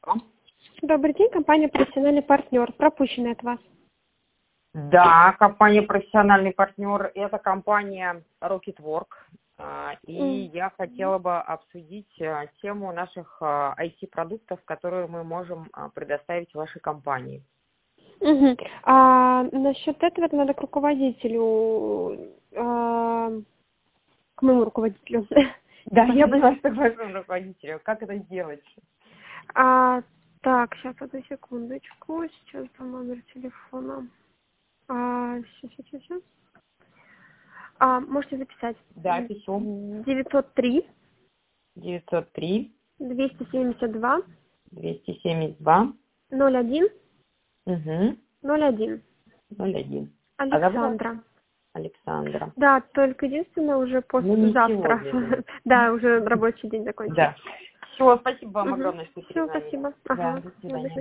Добрый день, компания «Профессиональный партнер». Пропущенный от вас. Да, компания «Профессиональный партнер» – это компания Rocketwork. И я хотела бы обсудить тему наших IT-продуктов, которые мы можем предоставить вашей компании. Насчет этого это надо к руководителю, к моему руководителю. Да, я поняла, что к вашему руководителю. Как это сделать? Так, сейчас, одну секундочку. Сейчас по номер телефона. Сейчас. Можете записать. Да, пишу. 903 903 272 272 01 01 01. 01. Александра. Александра. Да, только единственное уже послезавтра. Сегодня, Да, уже рабочий день закончился. Да. Все, спасибо вам огромное, что Все, перезвонили. спасибо. Да, до свидания.